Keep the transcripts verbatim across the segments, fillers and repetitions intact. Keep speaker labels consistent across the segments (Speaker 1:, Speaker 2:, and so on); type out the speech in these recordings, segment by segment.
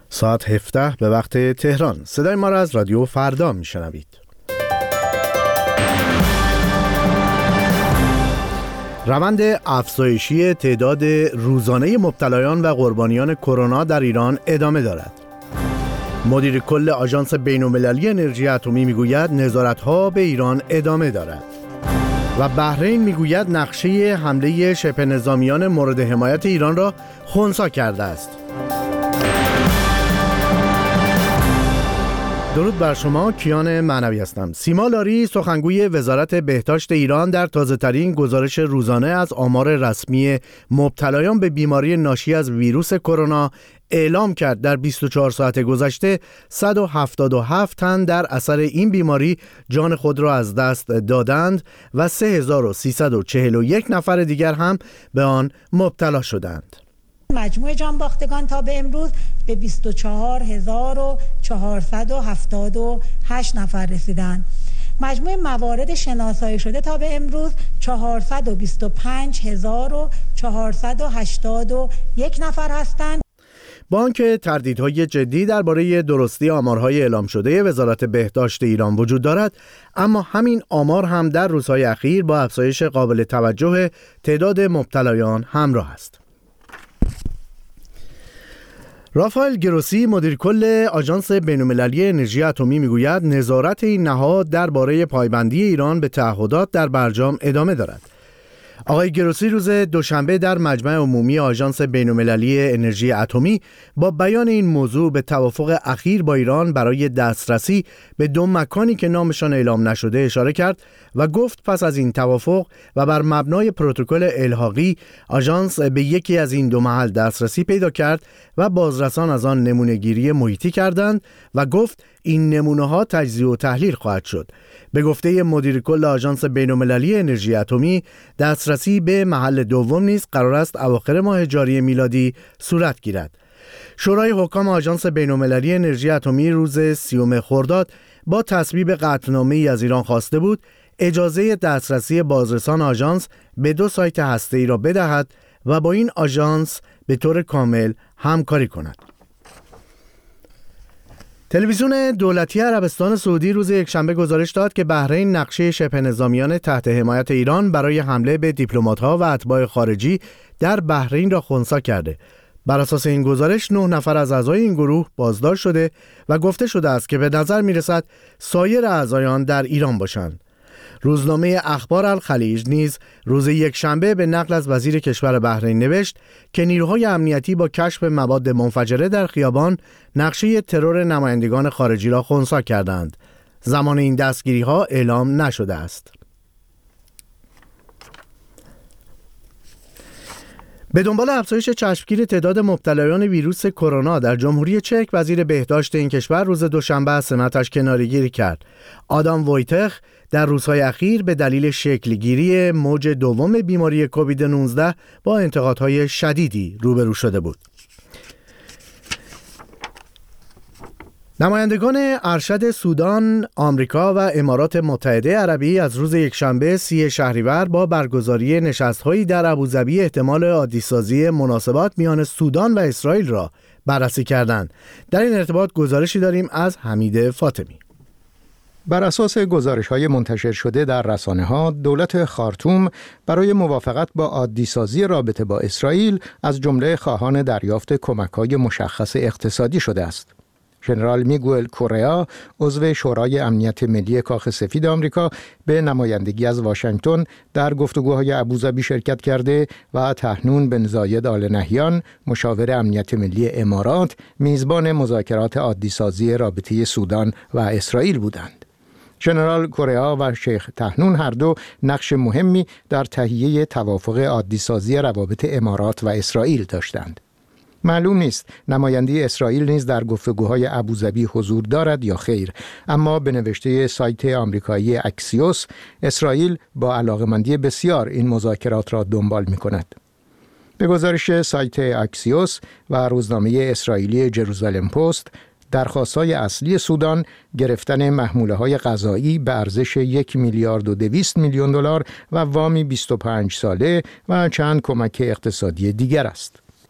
Speaker 1: ساعت هفده به وقت تهران. صدای ما را از رادیو فردا میشنوید. روند افزایشی تعداد روزانه مبتلایان و قربانیان کرونا در ایران ادامه دارد. مدیر کل آژانس بین‌المللی انرژی اتمی میگوید نظارت‌ها به ایران ادامه دارد. و بحرین میگوید نقشه حمله شبه نظامیان مورد حمایت ایران را خنثی کرده است. درود بر شما، کیان معنوی هستم. سیما لاری سخنگوی وزارت بهداشت ایران در تازه‌ترین گزارش روزانه از آمار رسمی مبتلایان به بیماری ناشی از ویروس کرونا اعلام کرد در بیست و چهار ساعت گذشته صد و هفتاد و هفت تن در اثر این بیماری جان خود را از دست دادند و سه هزار و سیصد و چهل و یک نفر دیگر هم به آن مبتلا شدند.
Speaker 2: مجموع جانباختگان تا به امروز به بیست و چهار هزار و چهارصد و هفتاد و هشت نفر رسیدند. مجموع موارد شناسایی شده تا به امروز چهارصد و بیست و پنج هزار و چهارصد و هشتاد و یک نفر هستند.
Speaker 1: با آنکه تردیدهای جدی درباره درستی آمارهای اعلام شده وزارت بهداشت ایران وجود دارد، اما همین آمار هم در روزهای اخیر با افزایش قابل توجه تعداد مبتلایان همراه است. رافائل گروسی مدیر کل آژانس بین‌المللی انرژی اتمی میگوید نظارت این نهاد درباره پایبندی ایران به تعهدات در برجام ادامه دارد. آقای گروسی روز دوشنبه در مجمع عمومی آژانس بین‌المللی انرژی اتمی با بیان این موضوع به توافق اخیر با ایران برای دسترسی به دو مکانی که نامشان اعلام نشده اشاره کرد و گفت پس از این توافق و بر مبنای پروتکل الحاقی آژانس به یکی از این دو محل دسترسی پیدا کرد و بازرسان از آن نمونه‌گیری محیطی کردند و گفت این نمونه‌ها تجزیه و تحلیل خواهد شد. به گفته مدیر کل آژانس بین‌المللی انرژی اتمی، دسترسی به محل دوم نیز قرار است اواخر ماه جاری میلادی صورت گیرد. شورای حکام آژانس بین‌المللی انرژی اتمی روز سیوم خرداد با تصویب قطعنامه‌ای از ایران خواسته بود اجازه دسترسی بازرسان آژانس به دو سایت هسته‌ای را بدهد و با این آژانس به طور کامل همکاری کند. تلویزیون دولتی عربستان سعودی روز یکشنبه گزارش داد که بحرین نقشه شبه نظامیان تحت حمایت ایران برای حمله به دیپلمات‌ها و اتباع خارجی در بحرین را خنثی کرده. بر اساس این گزارش نه نفر از اعضای این گروه بازداشت شده و گفته شده است که به نظر می‌رسد سایر اعضایان در ایران باشند. روزنامه اخبار الخلیج نیز روز یکشنبه به نقل از وزیر کشور بحرین نوشت که نیروهای امنیتی با کشف مواد منفجره در خیابان نقشه ترور نمایندگان خارجی را خنثی کردند. زمان این دستگیری‌ها اعلام نشده است. به دنبال افزایش چشمگیر تعداد مبتلایان ویروس کرونا در جمهوری چک، وزیر بهداشت این کشور روز دوشنبه از سمتش کناره‌گیری کرد. آدام وویتخ در روزهای اخیر به دلیل شکلگیری موج دوم بیماری کووید نوزده با انتقادهای شدیدی روبرو شده بود. نمایندگان ارشد سودان، آمریکا و امارات متحده عربی از روز یکشنبه سی شهریور با برگزاری نشست‌هایی در ابوظبی احتمال عادی‌سازی مناسبات میان سودان و اسرائیل را بررسی کردند. در این ارتباط گزارشی داریم از حمید فاطمی.
Speaker 3: بر اساس گزارش‌های منتشر شده در رسانه‌ها، دولت خارتوم برای موافقت با عادی‌سازی رابطه با اسرائیل از جمله خواهان دریافت کمک‌های مشخص اقتصادی شده است. ژنرال میگوئل کوریا، عضو شورای امنیت ملی کاخ سفید آمریکا، به نمایندگی از واشنگتن در گفتگوهای ابوظبی شرکت کرده و طاهنون بن زاید آل نهیان، مشاور امنیت ملی امارات، میزبان مذاکرات عادی‌سازی رابطه سودان و اسرائیل بودند. ژنرال کوریا و شیخ طاهنون هر دو نقش مهمی در تهیه توافق عادی‌سازی روابط امارات و اسرائیل داشتند. معلوم نیست نماینده اسرائیل نیز در گفتگوهای ابوظبی حضور دارد یا خیر، اما به نوشته سایت آمریکایی اکسیوس، اسرائیل با علاقه‌مندی بسیار این مذاکرات را دنبال می‌کند. به گزارش سایت اکسیوس و روزنامه اسرائیلی جروزالم پست، درخواست‌های اصلی سودان گرفتن محموله‌های غذایی به ارزش یک میلیارد و دویست میلیون دلار و وامی بیست و پنج ساله و چند کمک اقتصادی دیگر است.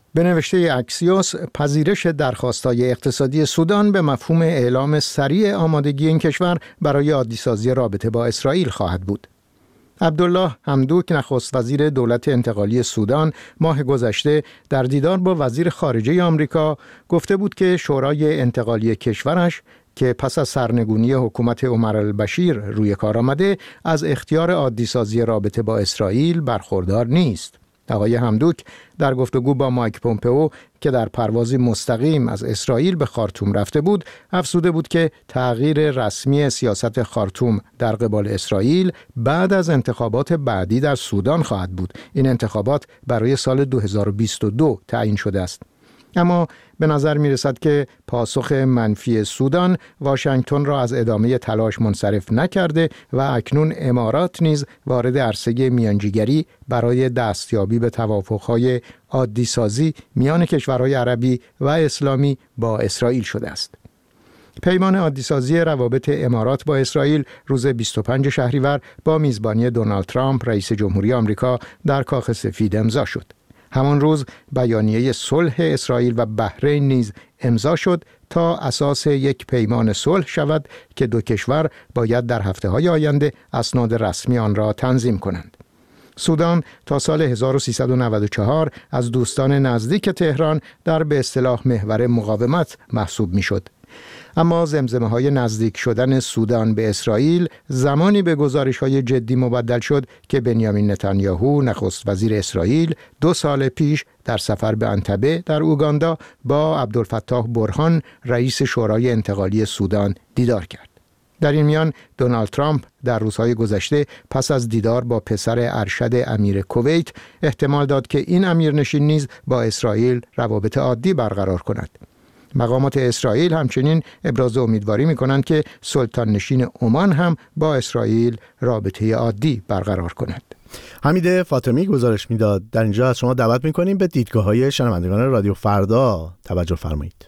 Speaker 3: به نوشته اکسیوس، پذیرش درخواست‌های اقتصادی سودان به مفهوم اعلام سریع آمادگی این کشور برای عادی‌سازی رابطه با اسرائیل خواهد بود. عبدالله حمدوک، نخست وزیر دولت انتقالی سودان، ماه گذشته در دیدار با وزیر خارجه آمریکا گفته بود که شورای انتقالی کشورش که پس از سرنگونی حکومت عمر البشیر روی کار آمده، از اختیار عادی‌سازی رابطه با اسرائیل برخوردار نیست. آقای حمدوک در گفتگو با مایک پومپئو که در پروازی مستقیم از اسرائیل به خارتوم رفته بود، افزوده بود که تغییر رسمی سیاست خارتوم در قبال اسرائیل بعد از انتخابات بعدی در سودان خواهد بود. این انتخابات برای سال دو هزار و بیست و دو تعیین شده است. اما به نظر می رسد که پاسخ منفی سودان واشنگتن را از ادامه تلاش منصرف نکرده و اکنون امارات نیز وارد عرصه میانجیگری برای دستیابی به توافق‌های عادی‌سازی میان کشورهای عربی و اسلامی با اسرائیل شده است. پیمان عادی‌سازی روابط امارات با اسرائیل روز بیست و پنجم شهریور با میزبانی دونالد ترامپ رئیس جمهوری آمریکا در کاخ سفید امضا شد. همان روز بیانیه صلح اسرائیل و بحرین نیز امضا شد تا اساس یک پیمان صلح شود که دو کشور باید در هفته‌های آینده اسناد رسمی آن را تنظیم کنند. سودان تا سال هزار و سیصد و نود و چهار از دوستان نزدیک تهران در به اصطلاح محور مقاومت محسوب می‌شد. اما زمزمه‌های نزدیک شدن سودان به اسرائیل زمانی به گزارش‌های جدی مبدل شد که بنیامین نتانیاهو، نخست وزیر اسرائیل، دو سال پیش در سفر به انتبه در اوگاندا با عبدالفتاح برهان، رئیس شورای انتقالی سودان، دیدار کرد. در این میان دونالد ترامپ در روزهای گذشته پس از دیدار با پسر ارشد امیر کویت احتمال داد که این امیرنشین نیز با اسرائیل روابط عادی برقرار کند. مقامات اسرائیل همچنین ابراز امیدواری می‌کنند که سلطان نشین عمان هم با اسرائیل رابطه عادی برقرار کند.
Speaker 1: حمید فاطمی گزارش میداد. در اینجا از شما دعوت می‌کنیم به دیدگاه‌های شنوندگان رادیو فردا توجه فرمایید.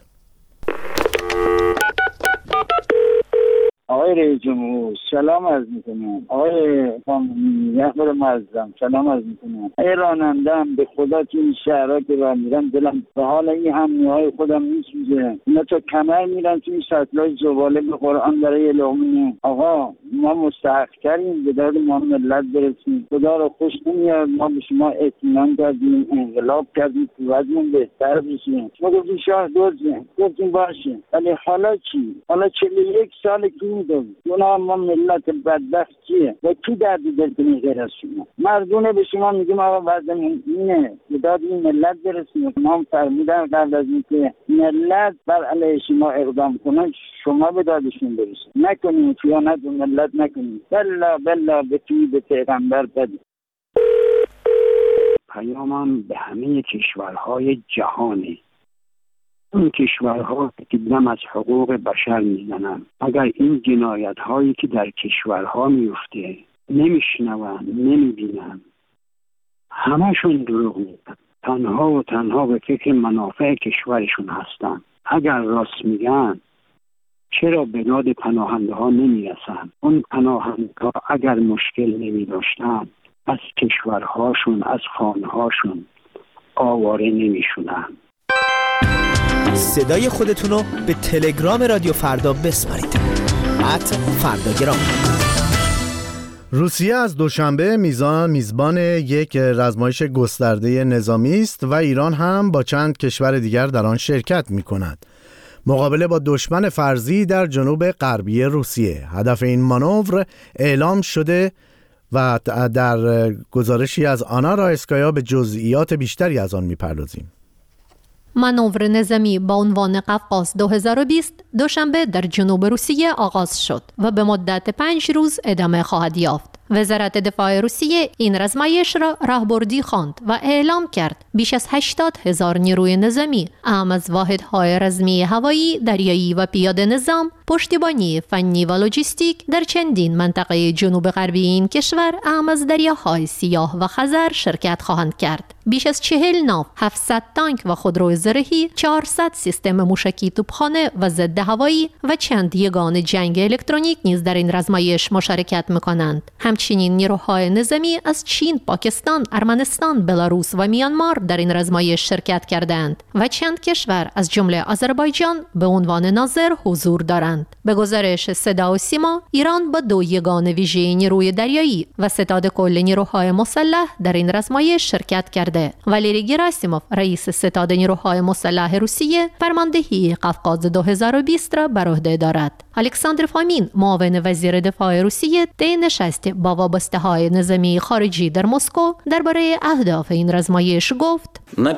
Speaker 4: آقای رئیس جمهور سلام عرض میکنم. آقای یحیی معظم سلام عرض میکنم. ای رانندم، به خدا که این شهرها که راه میرم دلم به حال این همیه‌های خودم میسوزه. اینا تا کمر میرن تو این سطلای زباله به قرآن برای لغمونه. آقا ما مستحق تریم به داد ما ملت برسیم. خدا رو خوش نمیاد ما به شما اطمینان دادیم، انقلاب کردیم تو وضعمون بهتر بشیم. ما گفتیم شاه دوزه گفتیم باشه، ولی حالا چی؟ حالا چهل و یک سال کی میدونم اونا ما ملت بدبخت چیه و کی درد دل غیر از شما؟ مردونه به شما میگیم آقا وضعمون اینه به داد این ملت برسیم. ما فرمودن قبل از اینکه ملت بر علیه شما اقدام کنن شما به دادشون برسید، نکنید خیانت به ملت نکنید. بلا بلا به توی به پیغمبر بدید.
Speaker 5: پیامم به همه کشورهای جهانی، این کشورها که دم از حقوق بشر میزنن، اگر این جنایت هایی که در کشورها میفته نمیشنون نمیبینن، همشون دروغ میگن، تنها و تنها به فکر منافع کشورشون هستن. اگر راست میگن چرا به داد پناهنده ها نمیرسن؟ اون پناهنده ها اگر مشکل نمی داشتن از کشورهاشون از خانهاشون آواره نمیشونن.
Speaker 6: صدای خودتونو به تلگرام رادیو فردا بسپارید. ات فرداگرام.
Speaker 1: روسیه از دوشنبه میزان میزبان یک رزمایش گسترده نظامی است و ایران هم با چند کشور دیگر در آن شرکت می‌کند. مقابله با دشمن فرضی در جنوب غربی روسیه. هدف این مانور اعلام شده و در گزارشی از آنا رایسکایا به جزئیات بیشتری از آن می‌پردازیم.
Speaker 7: مانور نظامی با عنوان قفقاز دو هزار و بیست دوشنبه در جنوب روسیه آغاز شد و به مدت پنج روز ادامه خواهد یافت. وزارت دفاع روسیه این رزمایش را راهبردی خواند و اعلام کرد بیش از هشتاد هزار نیروی نظامی، اهم از واحدهای رزمی هوایی، دریایی و پیاده نظام، پشتیبانی فنی و لوجستیک در چندین منطقه جنوب غربی این کشور، اهم از دریاهای سیاه و خزر شرکت خواهند کرد. بیش از چهل ناو، هفتصد تانک و خودروی زرهی، چهارصد سیستم موشکی توپخانه و ضد هوایی و چند یگان جنگ الکترونیک نیز در این رزمایش مشارکت می‌کنند. همچنین نیروهای نظامی از چین، پاکستان، ارمنستان، بلاروس و میانمار در این رزمایش شرکت کردند و چند کشور از جمله آذربایجان به عنوان ناظر حضور دارند. به گزارش صدا و سیما، ایران با دو یگان ویژه نیروی دریایی و ستاد کل نیروهای مسلح در این رزمایش شرکت کرده. والری گراسیموف، رئیس ستاد نیروهای مسلح روسیه، فرماندهی قفقاز دو هزار و بیست را بر عهده دارد. الکساندر فامین، معاون وزیر دفاع روسیه، طی نشستی با وابسته‌های نظامی خارجی در مسکو درباره اهداف این رزمایش گفت: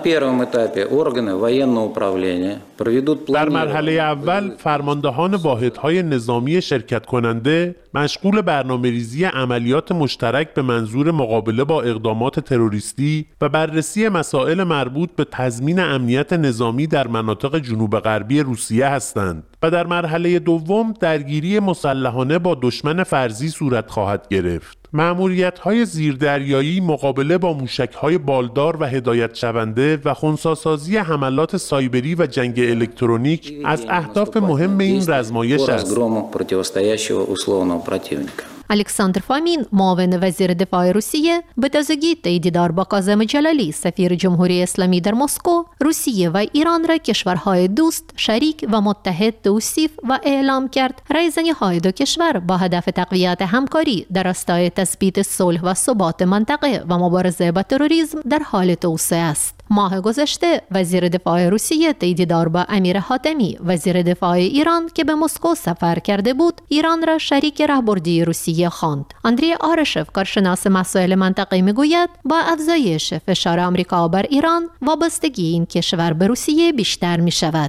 Speaker 8: در مرحله اول فرماندهان واحدهای نظامی شرکت کننده مشغول برنامه‌ریزی عملیات مشترک به منظور مقابله با اقدامات تروریستی و بررسی مسائل مربوط به تضمین امنیت نظامی در مناطق جنوب غربی روسیه هستند و در مرحله دوم درگیری مسلحانه با دشمن فرضی صورت خواهد گرفت. مأموریت‌های زیردریایی، مقابله با موشک‌های بالدار و هدایت شونده و خنثی‌سازی حملات سایبری و جنگ الکترونیک از اهداف مهم این رزمایش است.
Speaker 7: الکساندر فامین، معاون وزیر دفاع روسیه، به تازگی طی دیدار با کاظم جلالی، سفیر جمهوری اسلامی در مسکو، روسیه و ایران را کشورهای دوست، شریک و متحد توصیف و اعلام کرد. رایزنی‌های دو کشور با هدف تقویت همکاری در راستای تثبیت صلح و ثبات منطقه و مبارزه با تروریسم در حال توسعه است. ماه گذشته وزیر دفاع روسیه طی دیدار با امیر حاتمی، وزیر دفاع ایران که به مسکو سفر کرده بود، ایران را شریک راهبردی روسیه خواند. اندری آرشف، کارشناس مسائل منطقه، میگوید با افزایش فشار آمریکا بر ایران، وابستگی این کشور به روسیه بیشتر می شود.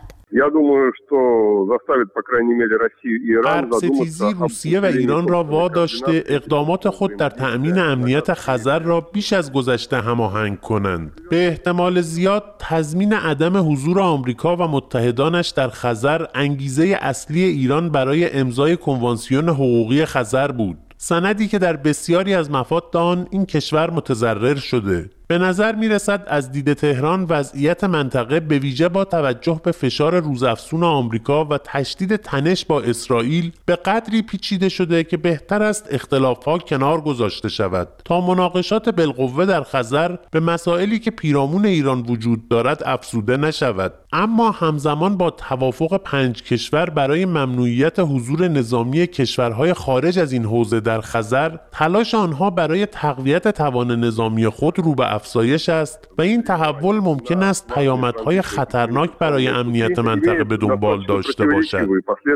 Speaker 8: غرب‌ستیزی روسیه و ایران را واداشته اقدامات خود در تأمین امنیت خزر را بیش از گذشته هماهنگ کنند. به احتمال زیاد تضمین عدم حضور آمریکا و متحدانش در خزر انگیزه اصلی ایران برای امضای کنوانسیون حقوقی خزر بود، سندی که در بسیاری از مفاد آن این کشور متضرر شده. به نظر می رسد از دید تهران وضعیت منطقه به ویژه با توجه به فشار روزافزون آمریکا و تشدید تنش با اسرائیل به قدری پیچیده شده که بهتر است اختلافات کنار گذاشته شود تا مناقشات بالقوه در خزر به مسائلی که پیرامون ایران وجود دارد افزوده نشود. اما همزمان با توافق پنج کشور برای ممنوعیت حضور نظامی کشورهای خارج از این حوزه در خزر، تلاش آنها برای تقویت توان نظامی خود رو به افزایش است و این تحول ممکن است پیامدهای خطرناک برای امنیت منطقه به دنبال داشته باشد.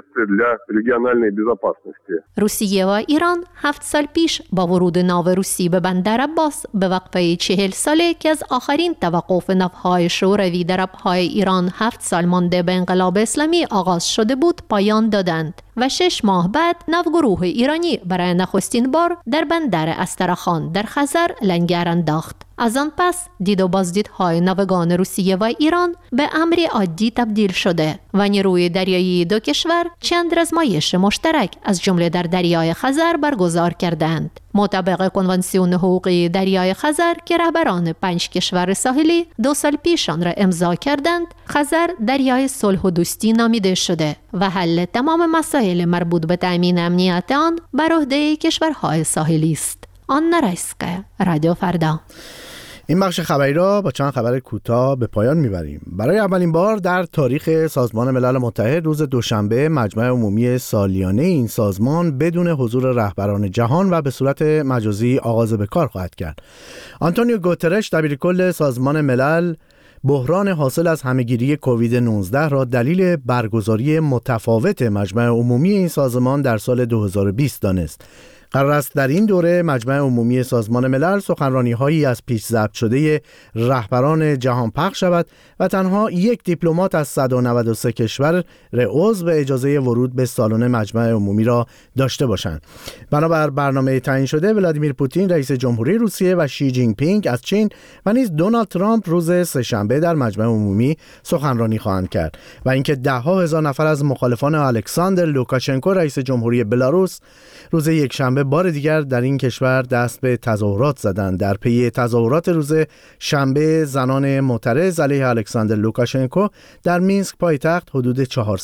Speaker 7: روسیه و ایران هفت سال پیش با ورود ناو روسی به بندر عباس به وقفه چهل ساله که از آخرین توقف ناوهای شوروی در آبهای ایران هفت سال مانده به انقلاب اسلامی آغاز شده بود پایان دادند و شش ماه بعد ناوگروه ایرانی برای نخستین بار در بندر استرخان در خزر لنگر انداخت. از آن پس دید و بازدیدهای ناوگان روسیه و ایران به امری عادی تبدیل شده و نیروی دریایی دو کشور چند رزمایش مشترک از جمله در دریای خزر برگزار کردند. مطابق کنوانسیون حقوقی دریای خزر که رهبران پنج کشور ساحلی دو سال پیش آن را امضا کردند، خزر دریای صلح و دوستی نامیده شده و حل تمام مسائل مربوط به تأمین امنیت آن بر عهده کشورهای ساحلی است. آنا رایسکا، رادیو فردا.
Speaker 1: این بخش خبری را با چند خبر کوتاه به پایان میبریم. برای اولین بار در تاریخ سازمان ملل متحد روز دوشنبه مجمع عمومی سالیانه این سازمان بدون حضور رهبران جهان و به صورت مجازی آغاز به کار خواهد کرد. آنتونیو گوترش دبیرکل سازمان ملل بحران حاصل از همهگیری کووید نوزده را دلیل برگزاری متفاوت مجمع عمومی این سازمان در سال دو هزار و بیست دانست. قرار است در این دوره مجمع عمومی سازمان ملل سخنرانی‌هایی از پیش ضبط شده رهبران جهان پخش شود و تنها یک دیپلمات از صد و نود و سه کشور عضو اجازه ورود به سالن مجمع عمومی را داشته باشند. بنابر برنامه تعیین شده ولادیمیر پوتین رئیس جمهوری روسیه و شی جین پینگ از چین و نیز دونالد ترامپ روز سه‌شنبه در مجمع عمومی سخنرانی خواهند کرد و اینکه ده‌ها هزار نفر از مخالفان الکساندر لوکاشنکو رئیس جمهوری بلاروس روز یکشنبه بار دیگر در این کشور دست به تظاهرات زدند. در پی تظاهرات روز شنبه زنان معترض علیه الکساندر لوکاشنکو در مینسک پایتخت حدود چهارصد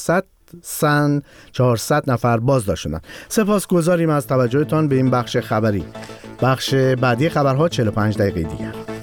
Speaker 1: سن چهارصد نفر بازداشت شدند. سپاسگزاریم از توجهتان به این بخش خبری. بخش بعدی خبرها چهل و پنج دقیقه دیگر.